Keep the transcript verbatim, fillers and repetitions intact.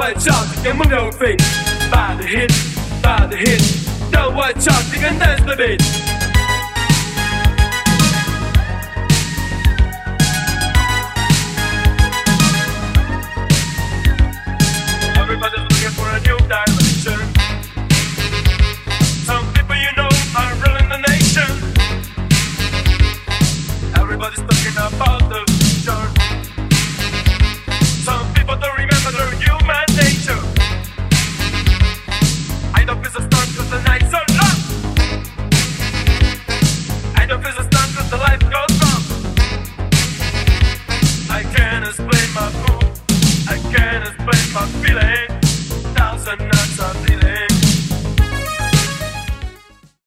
watch out，跟梦流飞，把的 hit， 把的 hit， Don't watch out，这个 dance baby。